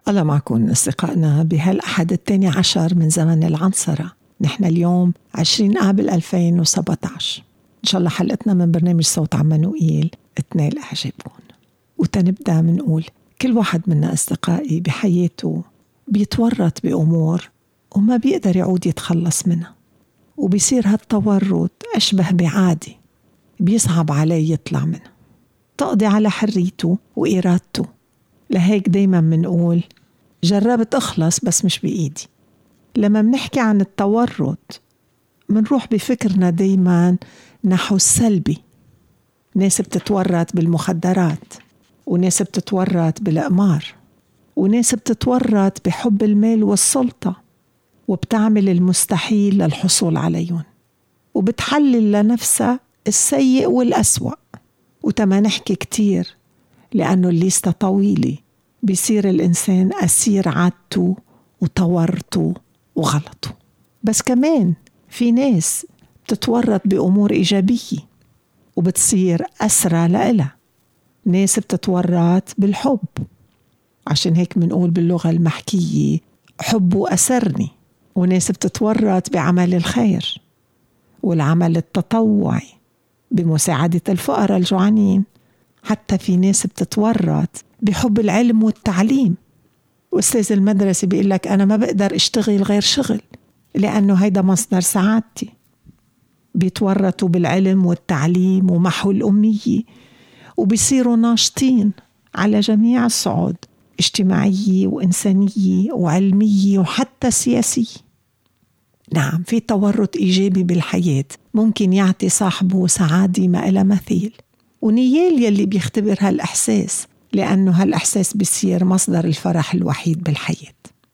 الله معكم أصدقائنا بهالأحد 12 من زمن العنصرة. نحن اليوم 20 آب 2017. إن شاء الله حلقتنا من برنامج صوت عمانوئيل تنال إعجابكم. وتنبدأ منقول كل واحد منا أصدقائي بحياته بيتورط بأمور وما بيقدر يعود يتخلص منها، وبيصير هالتورط أشبه بعادي بيصعب عليه يطلع منها، تقضي على حريته وإرادته. لهيك دايما منقول جربت أخلص بس مش بإيدي. لما منحكي عن التورط منروح بفكرنا دايما نحو السلبي. ناس بتتورط بالمخدرات، وناس بتتورط بالأقمار، وناس بتتورط بحب المال والسلطة، وبتعمل المستحيل للحصول عليهم، وبتحلل لنفسها السيء والأسوأ. وتما نحكي كتير لأنه الليستة طويلة، بيصير الإنسان أسير عادته وتورطه وغلطه. بس كمان في ناس بتتورط بأمور إيجابية وبتصير أسرى لإلها. ناس بتتورط بالحب، عشان هيك منقول باللغة المحكية حبه أسرني. وناس بتتورط بعمل الخير والعمل التطوعي بمساعدة الفقراء الجوعانين. حتى في ناس بتتورط بحب العلم والتعليم، وأستاذ المدرسة بيقول لك أنا ما بقدر أشتغل غير شغل لأنه هيدا مصدر سعادتي. بيتورطوا بالعلم والتعليم ومحو الأمية، وبيصيروا ناشطين على جميع الصعود، اجتماعية وإنسانية وعلمية وحتى سياسية. نعم، في تورط إيجابي بالحياة ممكن يعطي صاحبه سعادة ما إلى مثيل، ونيال يلي بيختبر هالإحساس، لأنه هالإحساس بيصير مصدر الفرح الوحيد بالحياة.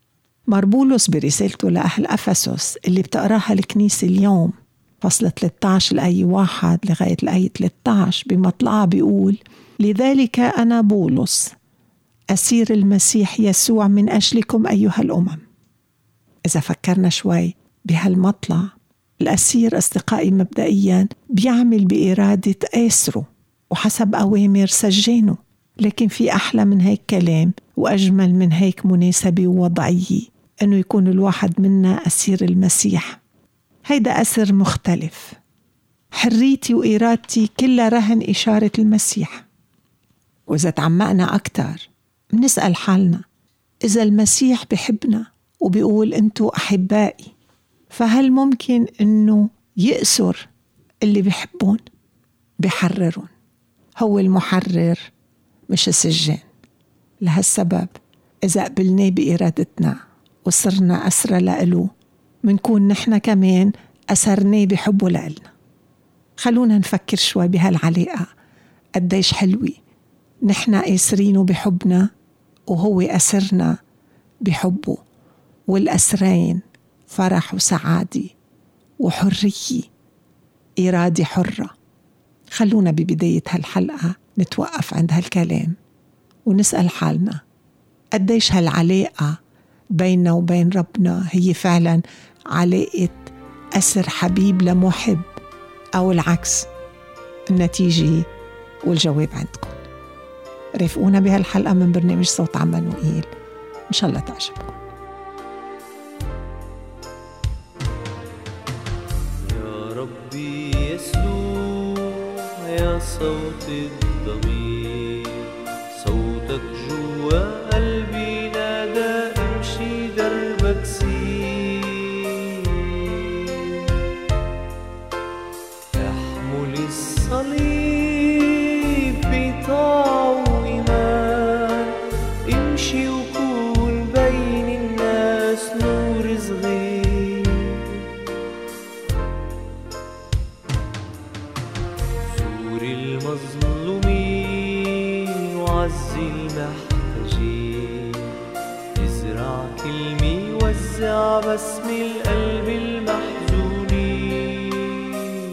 مربولس برسالته لأهل أفسس اللي بتقراها الكنيسة اليوم، فصل 13 الآية 1 لغاية الآية 13، بمطلعها بيقول: لذلك أنا بولس أسير المسيح يسوع من أجلكم أيها الأمم. إذا فكرنا شوي بهالمطلع، الأسير أصدقائي مبدئيا بيعمل بإرادة آسره وحسب أوامر سجانه. لكن في أحلى من هيك كلام وأجمل من هيك مناسبة ووضعية أنه يكون الواحد منا أسير المسيح. هيدا أسر مختلف، حريتي وإرادتي كلها رهن إشارة المسيح. وإذا تعمقنا أكتر بنسأل حالنا، إذا المسيح بحبنا وبيقول أنتوا أحبائي، فهل ممكن أنه يأسر اللي بيحبون؟ بيحررون. هو المحرر مش السجان. لهالسبب إذا قبلنا بإرادتنا وصرنا أسرى لإله، منكون نحن كمان أسرناه بحبه لإلنا. خلونا نفكر شوي بهالعلاقة قديش حلوة. نحن أسرينه بحبنا وهو أسرنا بحبه، والأسرين فرح وسعادة وحرية، إرادة حرة. خلونا ببداية هالحلقة نتوقف عند هالكلام ونسأل حالنا، قديش هالعلاقة بيننا وبين ربنا هي فعلا علاقة أسر حبيب لمحب، أو العكس؟ النتيجة والجواب عندكم. رافقونا بهالحلقة من برنامج صوت عمانوئيل، إن شاء الله تعجبكم. يا ربي يسوع يا صوت الضمير، صوتك جوا قلبي نادى امشي دربك سير، احمل الصليب بطاعة وإيمان، امشي وكون بين الناس نور صغير، زور المظلومين وعزي المحتاجين، ازرع كلمة وزع بسم القلب المحزونين،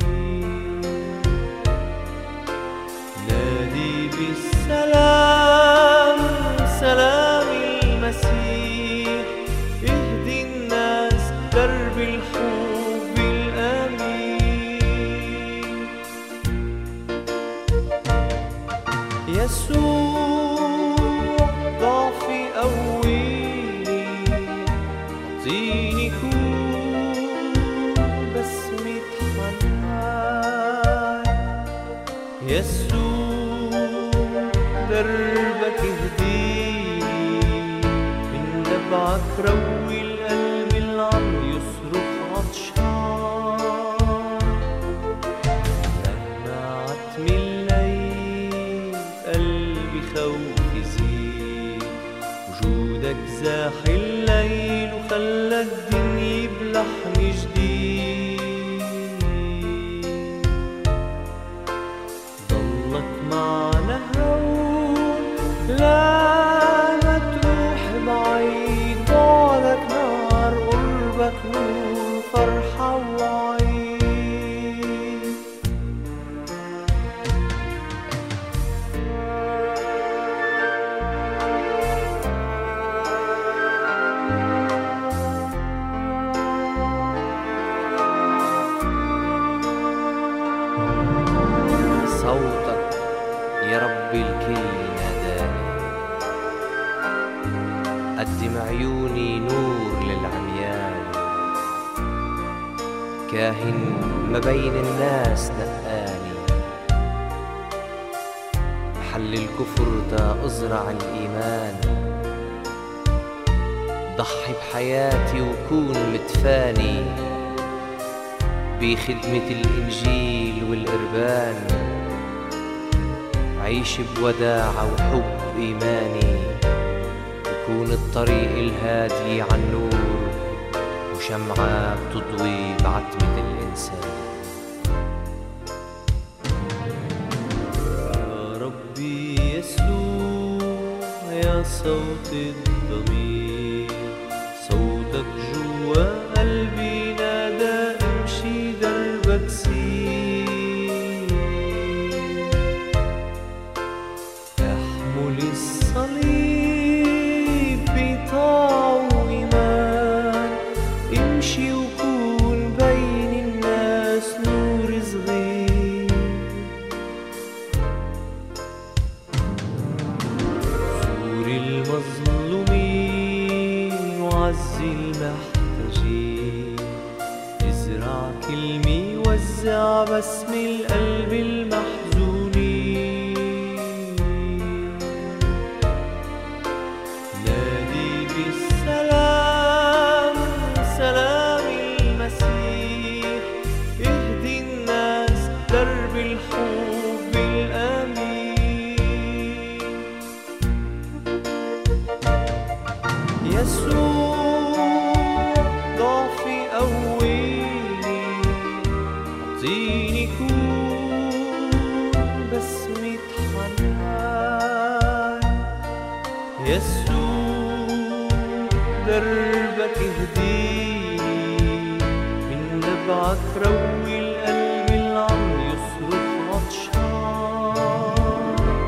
نادي بالسلام سلام المسيح، اهدي الناس درب الحب الأمين. يسوع ضعفي قوي أعطيني كون بسمة حنان يسوع دربك اهديني من نبعك روي القلب اللي عم يصرخ عطشان لما عتمي الليل قلبي خوف يزيد وجودك زاح الليل وخلى الدنيا بلحن جديد ضلك معنا هون لا ما تروح بعيد بعدك نار قربك نور فرحة وعيد صوتك يا ربي الكل ناداني قدم عيوني نور للعميان كاهن ما بين الناس نقاني محل الكفر تا أزرع الإيمان ضحي بحياتي وكون متفاني بخدمة الإنجيل والقربان عيش بوداعة وحب إيماني وكون الطريق الهادي عالنور وشمعة بتضوي بعتمة الإنسان يا ربي يسوع يا صوت الضمير صوتك جوا قلبي نادى امشي دربك سير احمل الصليب بطاعة وإيمان امشي وكون بين الناس نور صغير زور المظلومين وعزي المحتاجين ازرع كلمة وزع بسم القلب المحزونين نادي بالسلام سلام المسيح اهدي الناس درب الحب الأمين يسوع ضعفي قويني أعطيني كون بسمة حنان يسوع دربك اهديني من نبعك روي القلب اللي عم يصرخ عطشان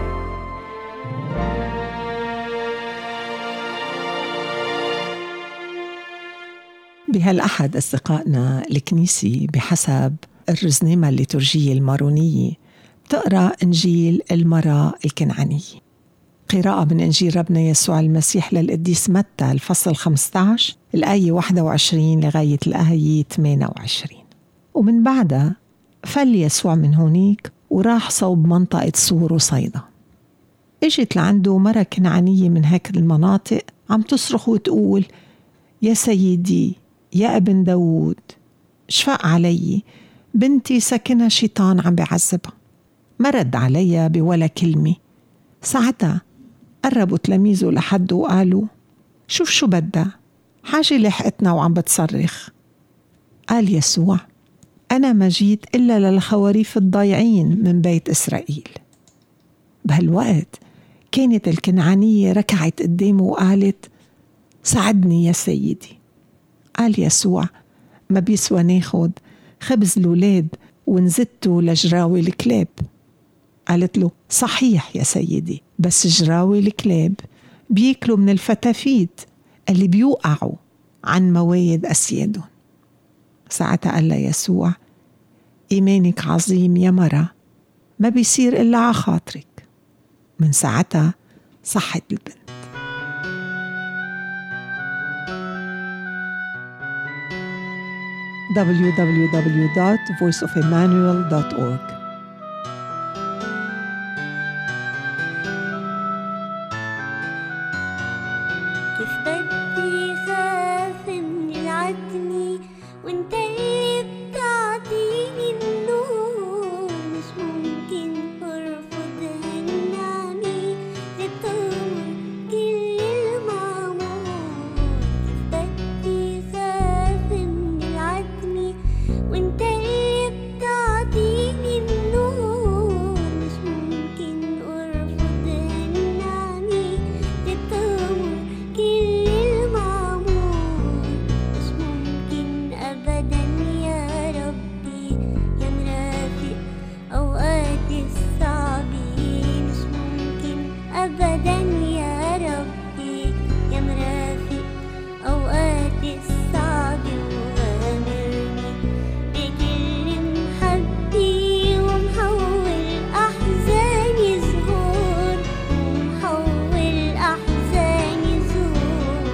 بهالأحد أصدقائنا الكنيسي بحسب الرزنامة الليتورجية المارونية بتقرأ إنجيل المرأة الكنعانية. قراءة من إنجيل ربنا يسوع المسيح للقديس متى الفصل 15 الآية 21 لغاية الآية 28. ومن بعدها فل يسوع من هونيك وراح صوب منطقة صور وصيدا. اجت لعنده مرة كنعانية من هيك المناطق عم تصرخ وتقول يا سيدي يا ابن داود شفق علي بنتي سكنها شيطان عم بعذبها. ما رد عليها بولا كلمة. ساعتها قربوا تلاميذه لحده وقالوا شوف شو بدها حاجة لحقتنا وعم بتصرخ. قال يسوع أنا ما جيت إلا للخواريف الضايعين من بيت إسرائيل. بهالوقت كانت الكنعانية ركعت قدامه وقالت ساعدني يا سيدي. قال يسوع ما بيسوى ناخد خبز الولاد ونزدته لجراوي الكلاب. قالت له صحيح يا سيدي بس جراوي الكلاب بياكلوا من الفتافيت اللي بيوقعوا عن موايد أسيادهم. ساعتها قال لها يسوع إيمانك عظيم يا مرة ما بيصير إلا على خاطرك. من ساعتها صحت البنت. www.voiceofemmanuel.org. كيف بدي خاف من العتمة وانت اللي بتعطيني النور، مش ممكن ارفض هالنعمة اللي بتغمر كل المعمور. كيف بدي خاف من العتمة وانت اللي بتعطيني النور، مش ممكن ارفض هالنعمة اللي بتغمر كل المعمور. مش ممكن أبدا يا ربي يا مرافق أوقاتي الصعبة، مش ممكن أبدا يا ربي يا مرافق أوقاتي الصعبة، وغامرني بكل محبة ومحول أحزاني زهور، ومحول أحزاني زهور.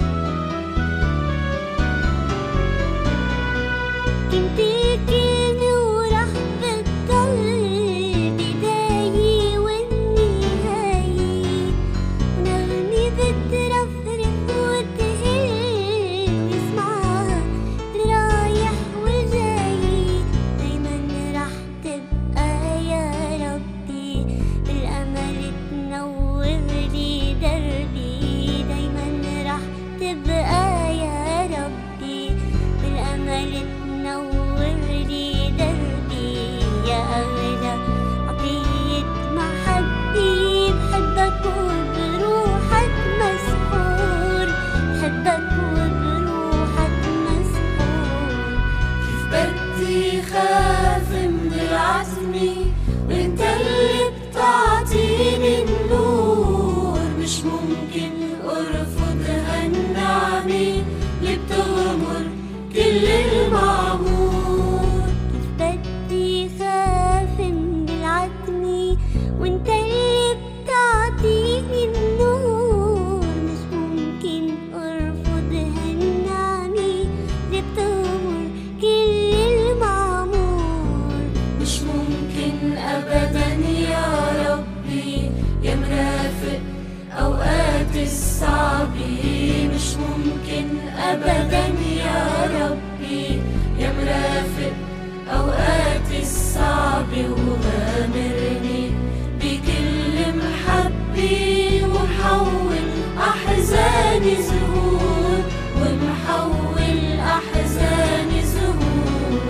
كنت كلمة ورح بتضل بداية والنهاية، ونغمة بترفرف وتهل ويسمعها الرايح والجاي. دايما رح تبقى يا ربي بالأمل تنور لي دربي، دايما رح تبقى يا ربي بالأمل تنور لي دربي. يا أغلى عطية محبة بحبك وبروحك مسحور، بحبك وبروحك مسحور. كيف بدي خاف من العتمة وانت اللي بتعطيني النور، مش ممكن ارفض هالنعمة اللي بتغمر كل المعمور. كيف بدي خاف من العتمة وانت اللي بتعطيني النور، مش ممكن ارفض هالنعمة اللي بتغمر كل المعمور. مش ممكن ابدا يا ربي يا مرافق اوقاتي الصعبة، مش ممكن ابدا يا ربي يا مرافق اوقاتي الصعبة، وغامرني بكل محبة ومحول احزاني زهور، ومحول احزاني زهور.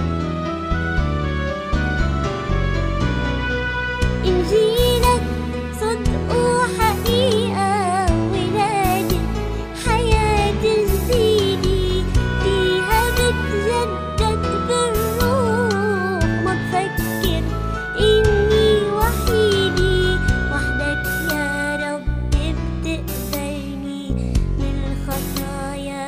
إنجيلك صدق وحقيقة ولادة حياة جديدة، فيها بتجدد بالروح. ما بفكر إني وحيدة، وحدك يا رب بتقبلني، من الخطايا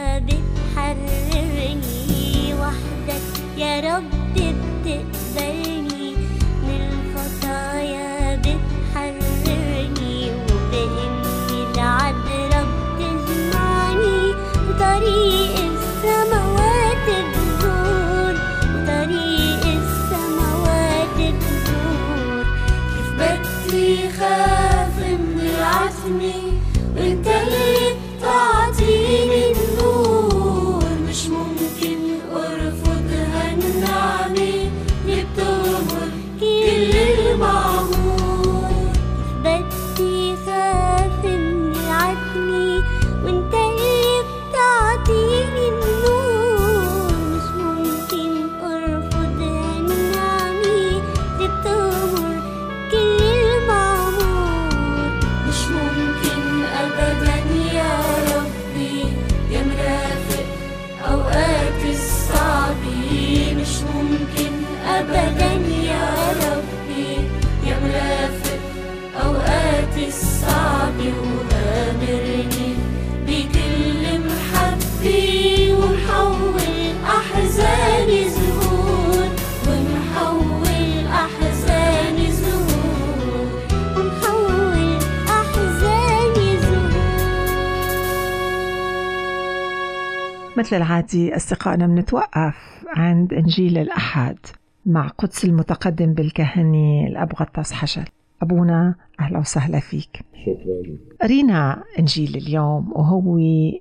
بتحررني. وحدك يا رب بتقبلني، من الخطايا بتحررني. وبإني العذراء بتجمعني، وطريق السماوات بزور، وطريق السماوات بزور. كيف بدي خاف من العتمة وانت اللي بتعطيني النور، مش ممكن ارفض هالنعمة اللي بتغمر كل المعمور. كيف بدي خاف من العتمة وانت اللي بتعطيني النور، مش ممكن ارفض هالنعمة اللي بتغمر كل المعمور. مش ممكن ابدا يا ربي يا مرافق اوقاتي الصعبة، مش ممكن ابدا يا ربي يا مرافق اوقاتي الصعبة، وغامرني بكل محبة ومحول احزاني زهور، ومحول احزاني زهور، ومحول احزاني زهور. مثل العادي أصدقائنا بنتوقف عند إنجيل الأحد مع قدس المتقدم بالكهنة الأب غطاس حجل. أبونا أهلا وسهلا فيك. شكرا. قرينا إنجيل اليوم وهو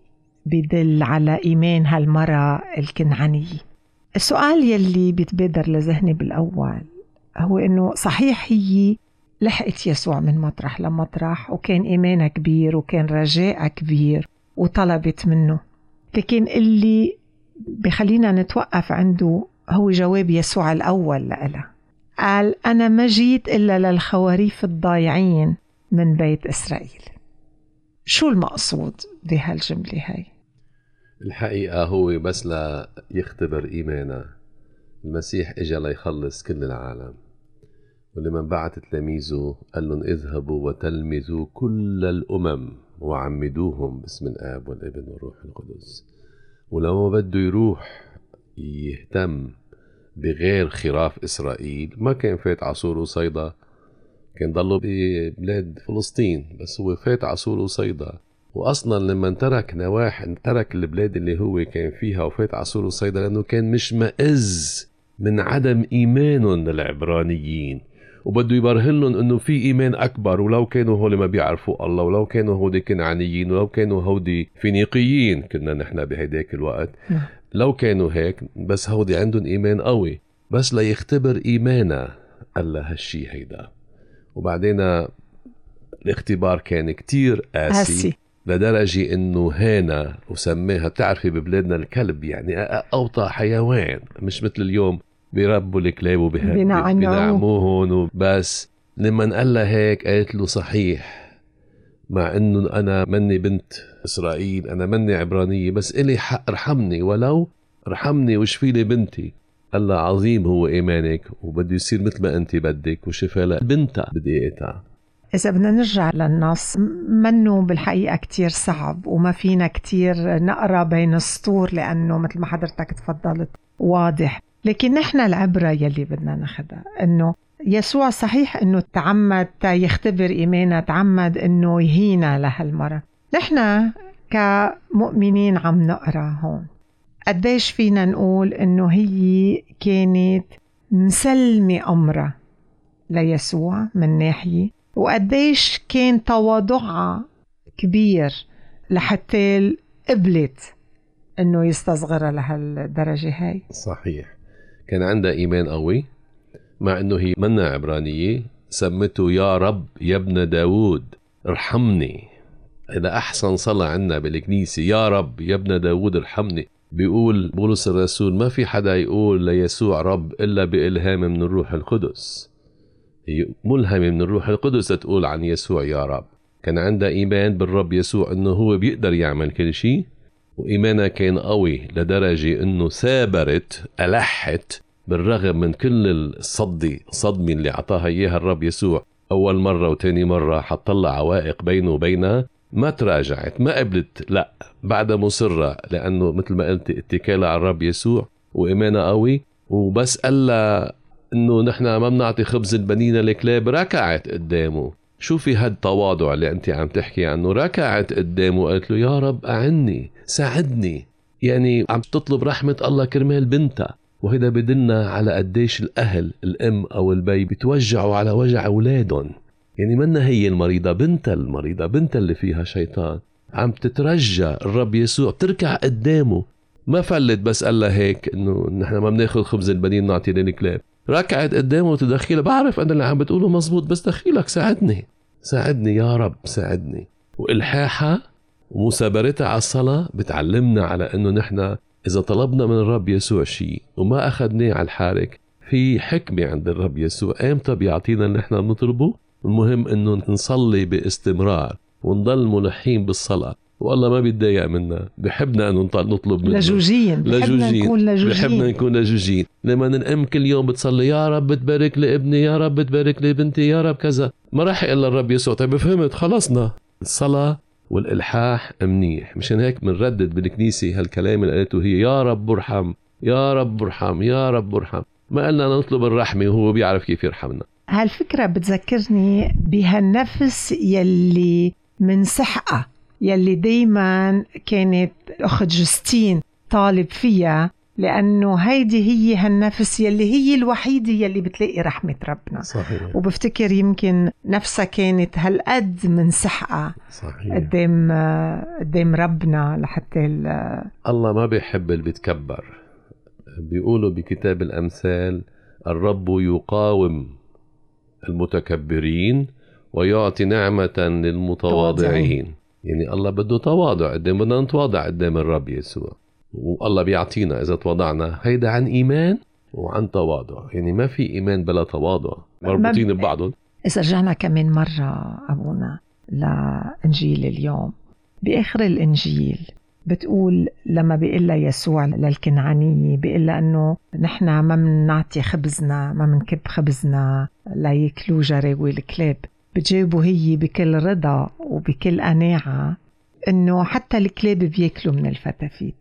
بيدل على إيمان هالمرأة الكنعانية. السؤال يلي بيتبادر لذهني بالأول هو إنه صحيح هي لحقت يسوع من مطرح لمطرح وكان إيمانها كبير وكان رجاء كبير وطلبت منه، لكن اللي بخلينا نتوقف عنده هو جواب يسوع الأول لها. قال أنا ما جيت إلا للخواريف الضايعين من بيت إسرائيل. شو المقصود بهالجملة هاي؟ الحقيقة هو بس لا يختبر إيماننا. المسيح إجا ليخلص كل العالم، ولمن بعت تلاميذه قال لهم اذهبوا وتلمذوا كل الأمم وعمدوهم باسم الآب والابن والروح القدس. ولما بده يروح يهتم بغير خراف إسرائيل ما كان فات عصور وصيدا، كان ضلوا ببلاد فلسطين، بس هو فات عصور وصيدا. وأصلا لما ترك نواحي ترك البلاد اللي هو كان فيها وفات عصور وصيدا لأنه كان مش مئز من عدم إيمانهم للعبرانيين، وبده يبرهن لهم انه في ايمان اكبر. ولو كانوا هول ما بيعرفوا الله، ولو كانوا هودي كنعانيين، ولو كانوا هودي فينيقيين كنا نحن بهيداك الوقت، لو كانوا هيك بس هودي عندهم ايمان قوي، بس ليختبر ايمانا قال له هالشي هيدا. وبعدين الاختبار كان كتير قاسي لدرجة انه هانا وسماها، بتعرفي ببلادنا الكلب يعني اوطى حيوان، مش مثل اليوم بيربوا الكلاب وبينعموهن وبس. لما قال لها هيك قالت له صحيح، مع انه انا مني بنت اسرائيل، انا مني عبرانية، بس الي حق ارحمني، ولو ارحمني وشفي لي بنتي. قال لها عظيم هو ايمانك وبده يصير مثل ما انت بدك، وشفى لها بنتها بدقيقتها. إذا بدنا نرجع للنص منه بالحقيقة كتير صعب، وما فينا كتير نقرأ بين السطور لأنه مثل ما حضرتك تفضلت واضح. لكن نحن العبرة يلي بدنا ناخدها إنه يسوع صحيح إنه تعمد يختبر إيماننا، تعمد إنه يهينا لهالمرة. نحن كمؤمنين عم نقرأ هون قديش فينا نقول إنه هي كانت مسلمة أمرها ليسوع من ناحية، وقديش كان تواضعها كبير لحتى قبلت إنه يستصغرها لهالدرجة هاي. صحيح، كان عندها إيمان قوي، مع إنه هي منا عبرانية، سمته يا رب يا ابن داود ارحمني. هذا أحسن صلاة عنا بالكنيسة، يا رب يا ابن داود ارحمني. بيقول بولس الرسول ما في حدا يقول ليسوع رب إلا بإلهام من الروح القدس، هي ملهمة من الروح القدس تقول عن يسوع يا رب. كان عندها إيمان بالرب يسوع إنه هو بيقدر يعمل كل شيء، وإيمانها كان قوي لدرجة إنه سابرت ألحت بالرغم من كل الصدمة اللي عطاها إياها الرب يسوع أول مرة وتاني مرة، حطلع عوائق بينه وبينها، ما تراجعت، ما قبلت، لا بعد مصرة، لأنه مثل ما قلت اتكالها على الرب يسوع وإيمانها قوي. وبس قال لها إنه نحن ما بنعطي خبز البنين للكلاب، ركعت قدامه. شوفي هالتواضع اللي أنت عم تحكي عنه، ركعت قدامه قالت له يا رب أعني ساعدني، يعني عم تطلب رحمة الله كرمال بنتها. وهذا بدلنا على قديش الأهل الأم أو البي بتوجعوا على وجع أولادهم، يعني منا هي المريضة، بنتها المريضة، بنتها اللي فيها شيطان، عم تترجى الرب يسوع، تركع قدامه. ما فلت بس قال لها هيك إنه نحن ما بناخذ خبز البنين نعطي للكلاب، ركعت قدامه وتدخيله، بعرف أنا اللي عم بتقوله مزبوط بس دخيلك ساعدني ساعدني يا رب ساعدني. وإلحاحها ومثابرتها على الصلاة بتعلمنا على أنه نحن إذا طلبنا من الرب يسوع شيء وما أخذناه على الحارك، في حكمة عند الرب يسوع أمتى بيعطينا اللي نحن بنطلبه. المهم أنه نصلي باستمرار ونضل ملحين بالصلاة، والله ما بيتضايق منا، بحبنا أنه نطلب منه لجوجين، بحبنا نكون لجوجين. لما الأم كل يوم بتصلي يا رب تبارك لي ابني، يا رب تبارك لي بنتي، يا رب كذا، ما راح إلا الرب يسوع. طيب فهمت، خلصنا. الصلاة والإلحاح منيح، مشان هيك منردد بالكنيسة هالكلام اللي قالته هي يا رب ارحم يا رب ارحم يا رب ارحم. ما قلنا نطلب الرحمة وهو بيعرف كيف يرحمنا. هالفكرة بتذكرني بهالنفس يلي من سحقة يلي دايما كانت أخت جوستين طالب فيها، لأنه هيدي هي هالنفس يلي هي الوحيدة يلي بتلاقي رحمة ربنا. صحيح. وبفتكر يمكن نفسها كانت هالقد من سحقة صحيح. قدام ربنا لحتى الله ما بيحب اللي بيتكبر. بيقولوا بكتاب الأمثال الرب يقاوم المتكبرين ويعطي نعمة للمتواضعين. يعني الله بده تواضع، بدنا نتواضع قدام الرب يسوع، والله بيعطينا إذا تواضعنا. هيدا عن إيمان وعن تواضع، يعني ما في إيمان بلا تواضع، مربوطين ببعضهم. إذا رجعنا كمان مرة أبونا لإنجيل اليوم، بآخر الإنجيل بتقول لما بيقول يسوع للكنعانية، بيقول أنه نحن ما منعطي خبزنا، ما منكب خبزنا ليكلو جراوي الكلاب. بتجاوبه هي بكل رضا وبكل قناعة أنه حتى الكلاب بياكلوا من الفتافيت.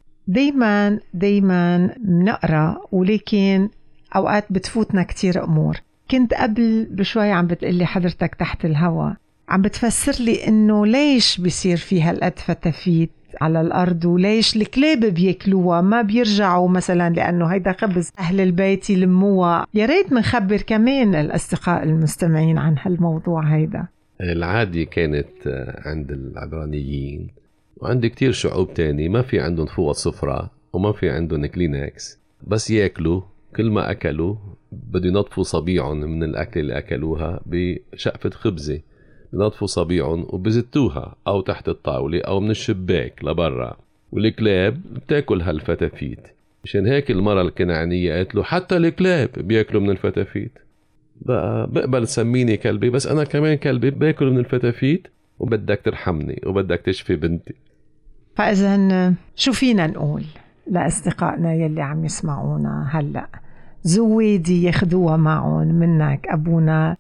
دايما منقرأ، ولكن أوقات بتفوتنا كتير أمور. كنت قبل بشوي عم بتقلي حضرتك تحت الهوا، عم بتفسر لي إنه ليش بيصير فيها هالقد فتافيت على الأرض، وليش الكلاب بياكلوها ما بيرجعوا مثلا، لأنه هيدا خبز أهل البيت يلموها. يا ريت منخبر كمان الأصدقاء المستمعين عن هالموضوع هيدا. العادي كانت عند العبرانيين وعند كتير شعوب تاني ما في عندهم فوط صفرة وما في عندهم كلينكس، بس ياكلوا كل ما أكلوا بده ينظفوا صبيعهم من الأكل اللي أكلوها بشقفة خبزة، بنظفوا صبيعهم وبزتوها أو تحت الطاولة أو من الشباك لبرا، والكلاب بتاكل هالفتافيت. مشان هيك المرة الكنعانية قالت له حتى الكلاب بياكلوا من الفتافيت. بقى بقبل تسميني كلبي، بس أنا كمان كلبي باكل من الفتافيت، وبدك ترحمني وبدك تشفي بنتي. فإذن شو فينا نقول لأصدقائنا يلي عم يسمعونا هلأ؟ زوادي ياخدوها معهم منك أبونا.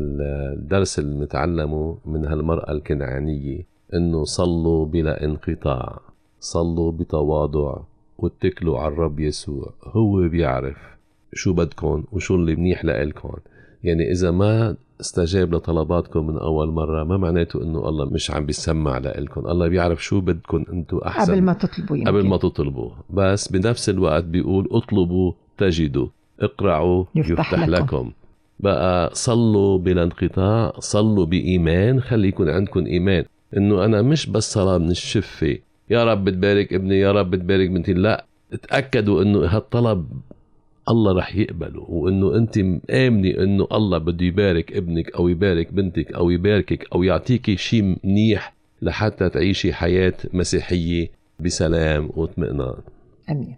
الدرس المتعلمه من هالمرأة الكنعانية إنه صلوا بلا انقطاع، صلوا بتواضع، واتكلوا على الرب يسوع. هو بيعرف شو بدكم وشو اللي منيح لإلكم. يعني إذا ما استجاب لطلباتكم من أول مرة ما معناته إنه الله مش عم بيسمع لإلكم. الله بيعرف شو بدكم أنتوا أحسن قبل ما تطلبوا. بس بنفس الوقت بيقول اطلبوا تجدوا، اقرعوا يفتح لكم. بقى صلوا بلا انقطاع، صلوا بإيمان. خلي يكون عندكم إيمان إنه أنا مش بس صلاة من الشفة يا رب تبارك ابني، يا رب تبارك بنتي. لا، اتأكدوا إنه هالطلب الله رح يقبله، وإنه أنت مآمني إنه الله بده يبارك ابنك أو يبارك بنتك أو يباركك أو يعطيكي شيء منيح لحتى تعيشي حياة مسيحية بسلام واطمئنان. آمين.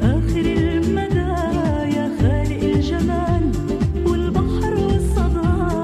والبحر والصدى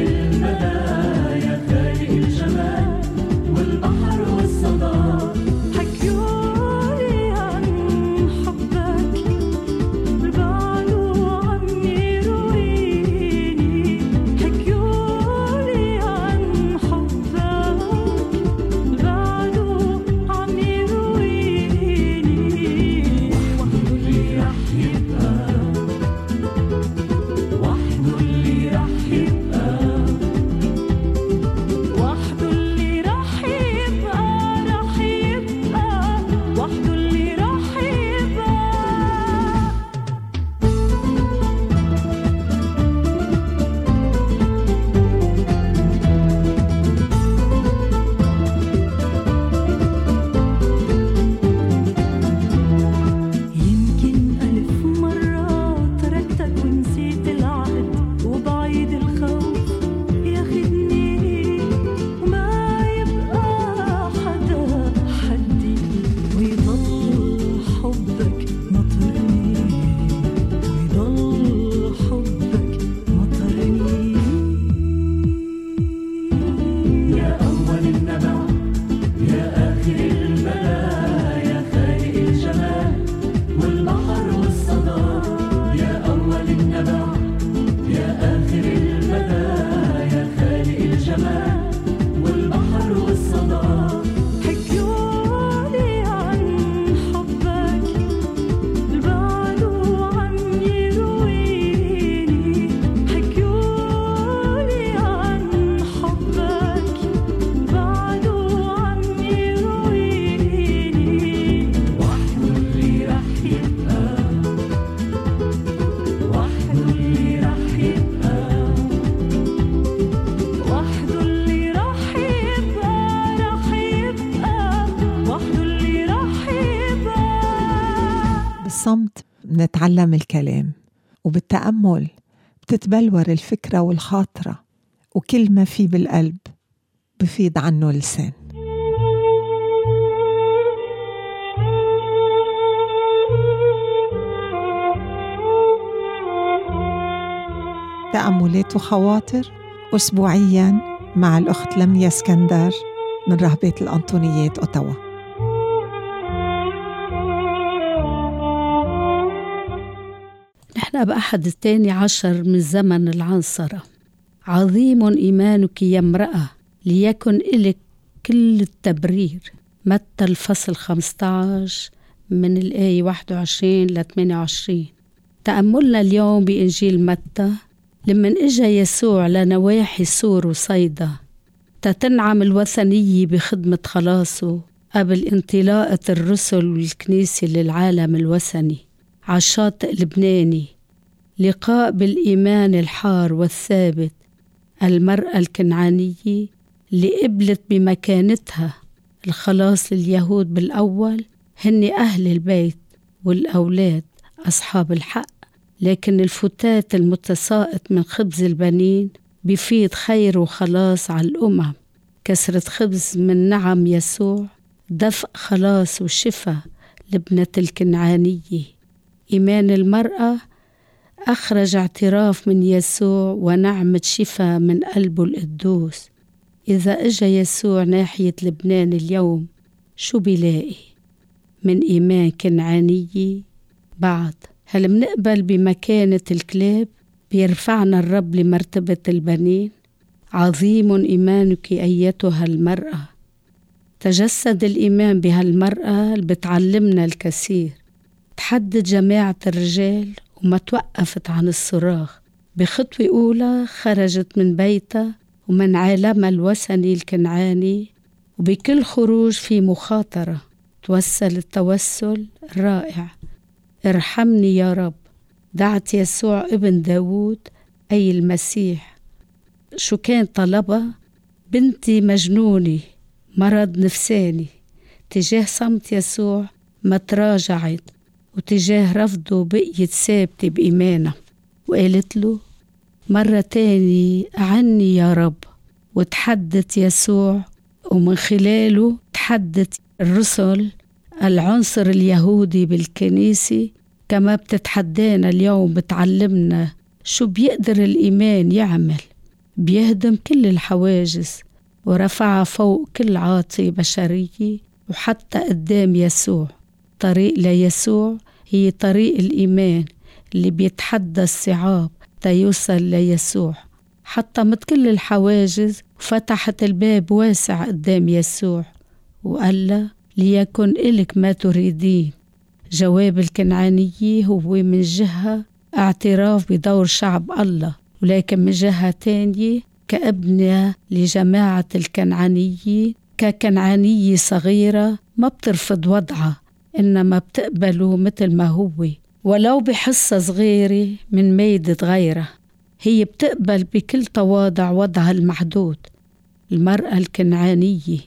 بالصمت بنتعلم الكلام، وبالتأمل بتتبلور الفكرة والخاطرة، وكل ما في بالقلب بفيض عنه لسان. تأملات وخواطر أسبوعياً مع الأخت لميا اسكندر من رهبة الأنطونيات أوتاوا. نحن بأحد 12 من زمن العنصرة. عظيم إيمانك يا امرأة ليكن إلك كل التبرير. متى الفصل 15 من الآية 21 ل 28. تأملنا اليوم بإنجيل متى لمن إجا يسوع لنواحي سور وصيدا تتنعم الوثنية بخدمة خلاصه قبل انطلاقة الرسل والكنيسة للعالم الوثني على الشاطئ اللبناني. لقاء بالإيمان الحار والثابت المرأة الكنعانية اللي قبلت بمكانتها الخلاص لليهود بالأول هن أهل البيت والأولاد أصحاب الحق، لكن الفتات المتساقط من خبز البنين بيفيض خير وخلاص على الأمم. كسرة خبز من نعم يسوع دفء خلاص وشفاء لابنة الكنعانية. إيمان المرأة أخرج اعتراف من يسوع ونعمة شفاء من قلبه القدوس. إذا إجا يسوع ناحية لبنان اليوم شو بيلاقي من إيمان كنعانية؟ بعد هل منقبل بمكانة الكلاب؟ بيرفعنا الرب لمرتبة البنين. عظيم إيمانك أيتها المرأة. تجسد الإيمان بهالمرأة اللي بتعلمنا الكثير. تحدد جماعة الرجال وما توقفت عن الصراخ. بخطوة أولى خرجت من بيتها ومن عالمها الوثني الكنعاني، وبكل خروج في مخاطرة توسل التوسل الرائع. ارحمني يا رب. دعت يسوع ابن داود أي المسيح. شو كان طلبها؟ بنتي مجنونة، مرض نفساني. تجاه صمت يسوع ما تراجعت، وتجاه رفضه بقيت ثابتة بإيمانها، وقالت له مرة تاني أعني يا رب. وتحدث يسوع ومن خلاله تحدث الرسل العنصر اليهودي بالكنيسة، كما بتتحدانا اليوم بتعلمنا شو بيقدر الإيمان يعمل بيهدم كل الحواجز ورفعها فوق كل عاطي بشرية وحتى قدام يسوع. طريق ليسوع هي طريق الإيمان اللي بيتحدى الصعاب تيوصل ليسوع. حطمت كل الحواجز وفتحت الباب واسع قدام يسوع وقال له ليكن إلك ما تريدين. جواب الكنعانية هو من جهة اعتراف بدور شعب الله، ولكن من جهة تانية كابنة لجماعة الكنعانية، ككنعانية صغيرة ما بترفض وضعها إنما بتقبله مثل ما هو ولو بحصة صغيرة من ميدة غيره. هي بتقبل بكل تواضع وضعها المحدود. المرأة الكنعانية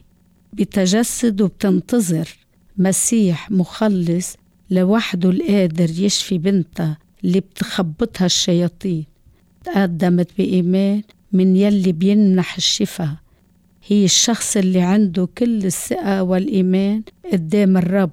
بتجسد وبتنتظر مسيح مخلص لوحده القادر يشفي بنتها اللي بتخبطها الشياطين. تقدمت بإيمان من يلي بيمنح الشفاء. هي الشخص اللي عنده كل الثقة والإيمان قدام الرب.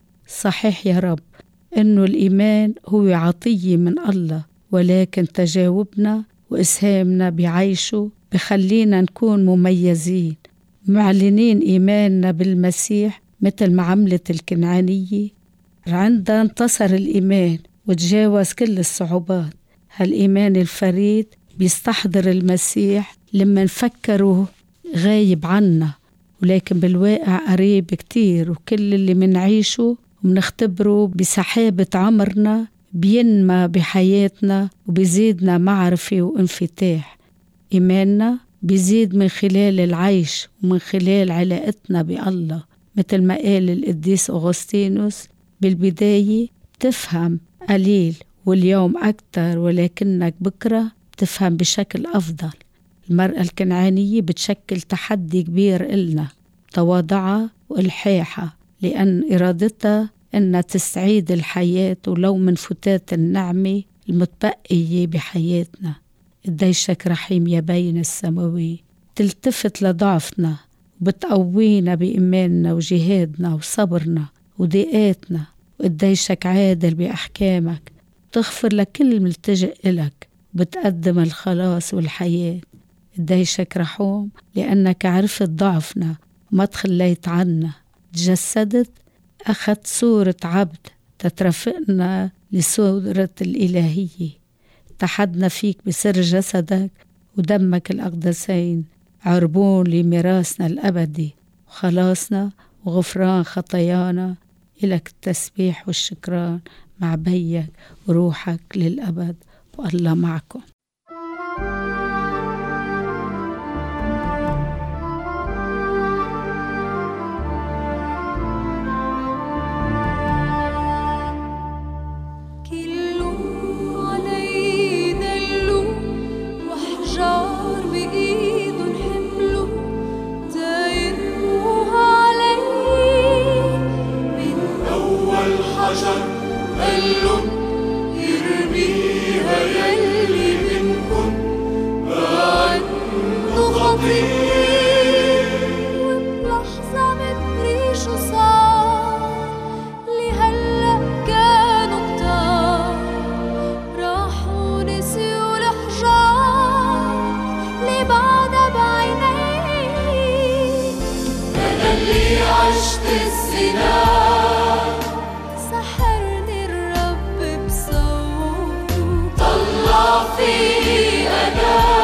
صحيح يا رب إنه الإيمان هو عطية من الله، ولكن تجاوبنا وإسهامنا بعيشه بخلينا نكون مميزين معلنين إيماننا بالمسيح مثل ما عملت الكنعانية. عندها انتصر الإيمان وتجاوز كل الصعوبات. هالإيمان الفريد بيستحضر المسيح لما نفكره غايب عنا، ولكن بالواقع قريب كتير، وكل اللي منعيشه ومنختبره بسحابة عمرنا بينمى بحياتنا وبيزيدنا معرفة وانفتاح. إيماننا بيزيد من خلال العيش ومن خلال علاقتنا بالله. مثل ما قال القديس أغسطينوس بالبداية تفهم قليل واليوم أكتر، ولكنك بكرة تفهم بشكل أفضل. المرأة الكنعانية بتشكل تحدي كبير إلنا، تواضعها وإلحاحها، لأن إرادتها أنها تسعيد الحياة ولو من فتات النعمة المتبقية بحياتنا. قديشك رحيم يا بين السماوي، تلتفت لضعفنا وبتقوينا بإيماننا وجهادنا وصبرنا وضيقاتنا. وقديشك عادل بأحكامك، تغفر لكل ملتجئ إلك وبتقدم الخلاص والحياة. قديشك رحوم لأنك عرفت ضعفنا وما تخليت عنا، تجسدت أخذت صورة عبد تترفقنا لصورة الإلهية. اتحدنا فيك بسر جسدك ودمك الأقدسين، عربون لميراثنا الأبدي وخلاصنا وغفران خطايانا. إلك التسبيح والشكران مع بيك وروحك للأبد، والله معكم. وبلحظة مدري شو صار، اللي هلأ كانوا كتار راحوا نسيوا الحجار اللي بعدها بعيني. أنا اللي عشت الزنا سحرني الرب بصوته، طلع فيه أنا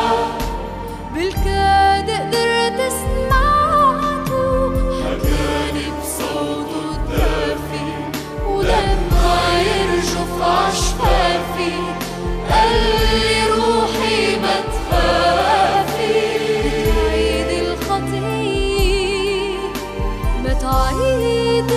بالكاد قدرت سمعته، حكاني بصوته الدافي ودمع يرجف عشفافي، قالي روحي ما تخافي، بتعيد الخطية بتعيد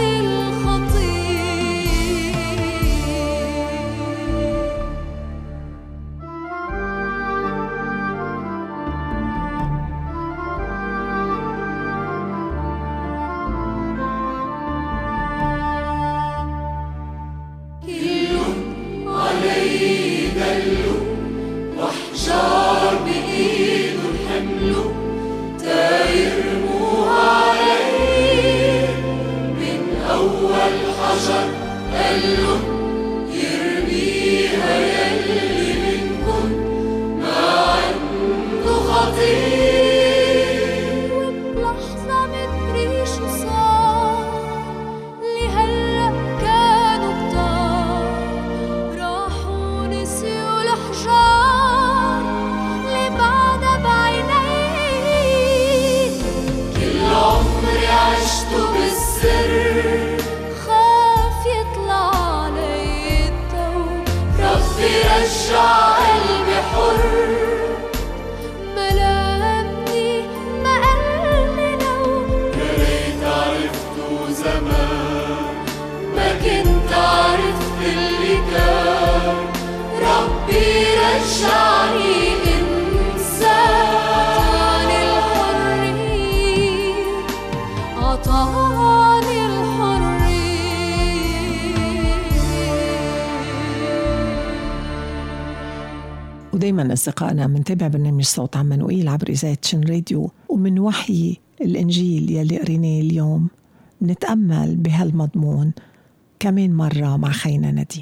دايما أصدقائنا منتابع برنامج صوت عمانوئيل عبر إذاعة شن راديو، ومن وحي الإنجيل يلي قريناه اليوم نتأمل بهالمضمون كمان مرة مع خينا نديم.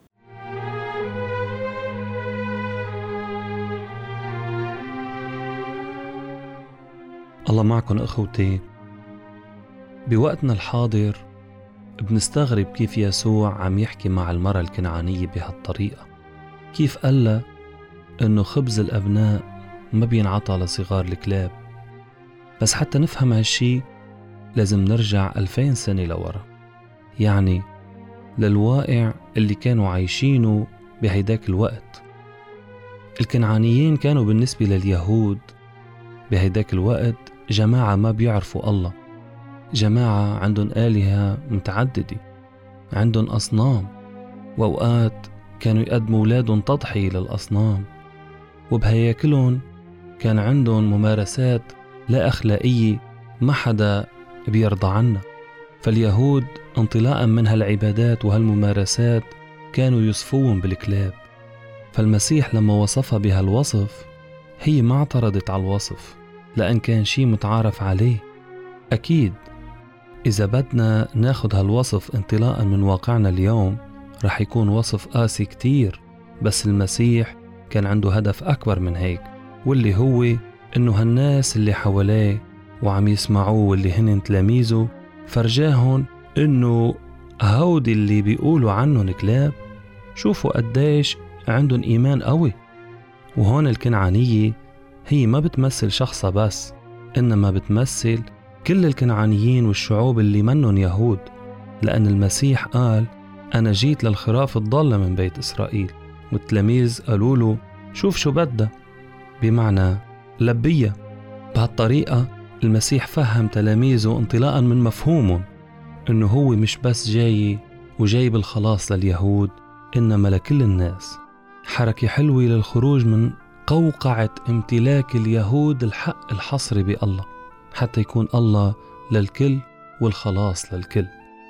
الله معكم أخوتي. بوقتنا الحاضر بنستغرب كيف يسوع عم يحكي مع المرأة الكنعانية بهالطريقة، كيف قال إنه خبز الأبناء ما بينعطى لصغار الكلاب. بس حتى نفهم هالشي لازم نرجع 2000 سنة لورا، يعني للواقع اللي كانوا عايشينه بهيداك الوقت. الكنعانيين كانوا بالنسبة لليهود بهيداك الوقت جماعة ما بيعرفوا الله، جماعة عندهم آلهة متعددة، عندهم أصنام، وأوقات كانوا يقدموا أولادهم تضحية للأصنام، وبهياكلهم كان عندهم ممارسات لا أخلاقية ما حدا بيرضى عنها. فاليهود انطلاقا من هالعبادات وهالممارسات كانوا يصفون بالكلاب. فالمسيح لما وصفها بهالوصف هي ما اعترضت على الوصف، لأن كان شيء متعارف عليه. أكيد إذا بدنا ناخد هالوصف انطلاقا من واقعنا اليوم رح يكون وصف قاسي كتير، بس المسيح كان عنده هدف أكبر من هيك، واللي هو إنه هالناس اللي حواليه وعم يسمعوه واللي هن تلاميذه فرجاهن إنه هودي اللي بيقولوا عنهم كلاب شوفوا قديش عندهم إيمان قوي. وهون الكنعانية هي ما بتمثل شخصة بس، إنما بتمثل كل الكنعانيين والشعوب اللي منهم يهود، لأن المسيح قال أنا جيت للخراف الضالة من بيت إسرائيل، والتلاميذ قالوا له شوف شو بدها، بمعنى لبية. بهالطريقة المسيح فهم تلاميذه انطلاقا من مفهومهم إنه هو مش بس جايب الخلاص لليهود، إنما لكل الناس. حركة حلوة للخروج من قوقعة امتلاك اليهود الحق الحصري بالله، حتى يكون الله للكل والخلاص للكل.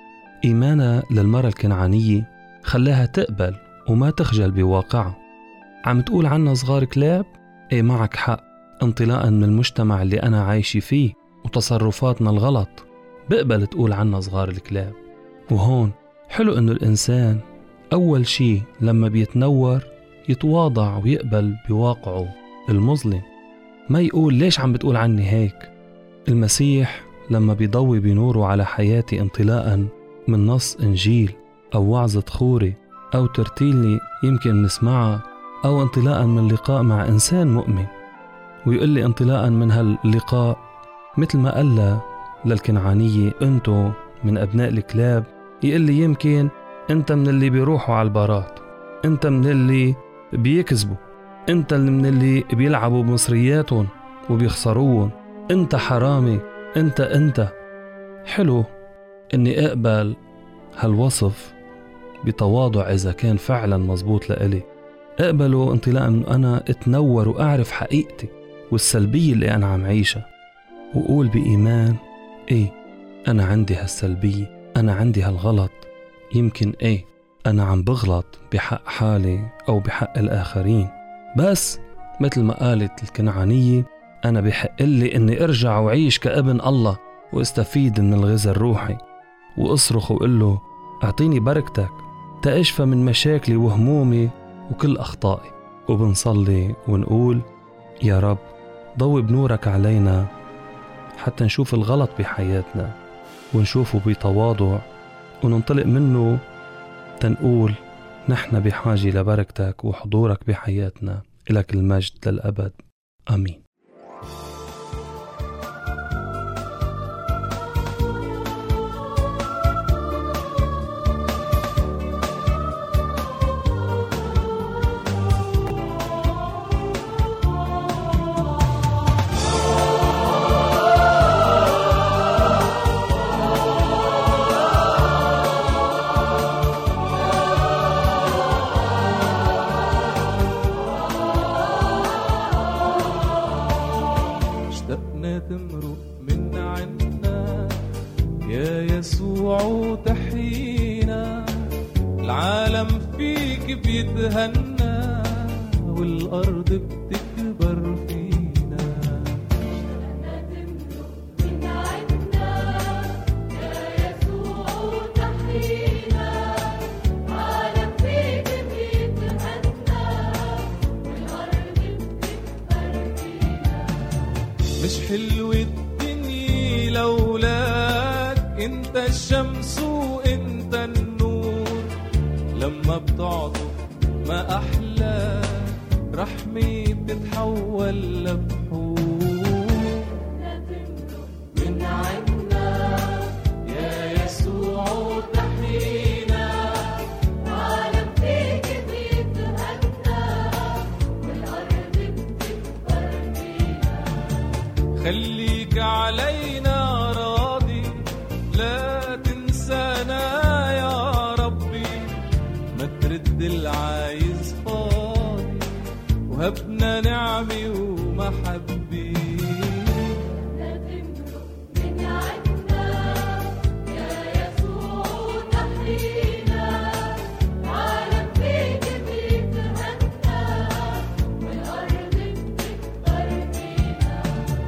إيمانها للمرأة الكنعانية خلاها تقبل وما تخجل بواقعها. عم تقول عنا صغار كلاب؟ إيه معك حق، انطلاقا من المجتمع اللي أنا عايشي فيه وتصرفاتنا الغلط بقبل تقول عنا صغار الكلاب. وهون حلو إنه الإنسان أول شي لما بيتنور يتواضع ويقبل بواقعه المظلم، ما يقول ليش عم بتقول عني هيك. المسيح لما بيضوي بنوره على حياتي انطلاقا من نص إنجيل أو وعظة خوري أو ترتيلي يمكن نسمعها، أو انطلاقا من لقاء مع إنسان مؤمن، ويقول لي انطلاقا من هاللقاء مثل ما قال للكنعانية أنتو من أبناء الكلاب، يقول لي يمكن أنت من اللي بيروحوا على البارات، أنت من اللي بيكذبوا، أنت من اللي بيلعبوا بمصرياتهم وبيخسروهم، أنت حرامي، أنت. حلو إني أقبل هالوصف بتواضع إذا كان فعلا مزبوط لإلي، أقبله انطلاقا من أنا أتنور وأعرف حقيقتي والسلبية اللي أنا عم عيشها، وقول بإيمان إيه أنا عندي هالسلبية، أنا عندي هالغلط، يمكن إيه أنا عم بغلط بحق حالي أو بحق الآخرين، بس مثل ما قالت الكنعانية أنا بحق لي إني أرجع وعيش كابن الله واستفيد من الغذاء الروحي، وأصرخ وقل له أعطيني بركتك تأشفى من مشاكلي وهمومي وكل أخطائي. وبنصلي ونقول يا رب ضوي بنورك علينا حتى نشوف الغلط بحياتنا ونشوفه بتواضع وننطلق منه تنقول نحن بحاجة لبركتك وحضورك بحياتنا. إلك المجد للأبد، آمين. تمرق من عنا يا يسوع تحيينا، العالم فيك بيتهنى والأرض بتكبر فينا. من عنا يا يسوع تحيينا، عالم فيك بيتهنى والأرض بتكبر فينا. مش حلوة الدنيا لولاك، انت الشمس وانت النور، لما بتعطف ما أحلى رحمي بتتحول لبحور. من عنا يا يسوع تحيينا، عالم فيك بيتهنى والأرض بتكبر فينا. خليك علينا راضي، لا تنسانا يا ربي، ما ترد العايز فاضي، وهبنا نعمي ومحبة. من عنا يا يسوع تحيينا، عالم فيك بيتهنى والأرض بتكبر فينا.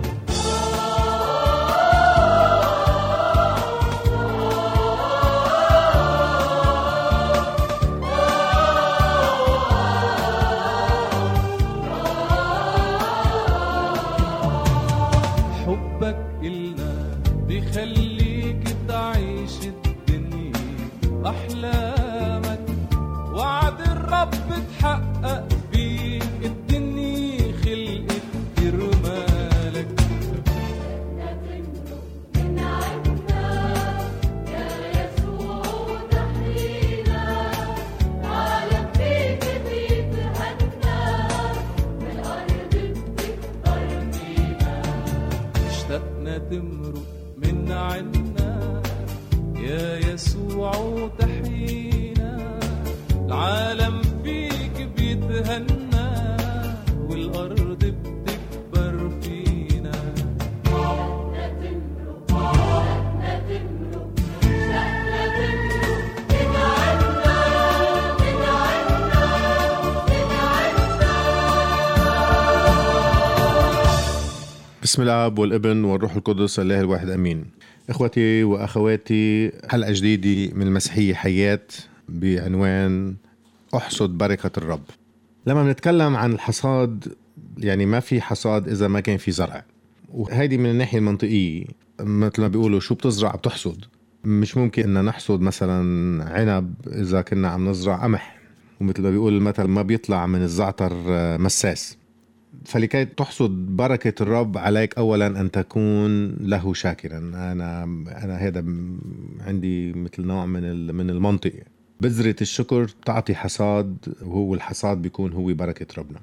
حبك إلنا بيخليك تعيش الدنيا أحلامك، وعد الرب تحقق فيك الدنيا خلقت كرمالك. من عنا يا يسوع تحيينا، عالم فيك بيتهنى والأرض بتكبر فينا. اشتقنا تمرق من عنا يا يسوع تحيينا، العالم فيك بيتهنى والأرض بتكبر فينا. بسم الآب والابن والروح القدس الله الواحد أمين. إخوتي وأخواتي، حلقة جديدة من المسيحية حياة بعنوان أحصد بركة الرب. لما بنتكلم عن الحصاد، يعني ما في حصاد إذا ما كان في زرع، وهيدي من الناحية المنطقية مثل ما بيقولوا شو بتزرع بتحصد. مش ممكن إن نحصد مثلا عنب إذا كنا عم نزرع قمح، ومثل ما بيقول المثل ما بيطلع من الزعتر مساس. فلكي تحصد بركة الرب عليك أولا أن تكون له شاكرا. أنا هذا عندي مثل نوع من المنطق. بذرة الشكر تعطي حصاد، وهو الحصاد بيكون هو بركة ربنا.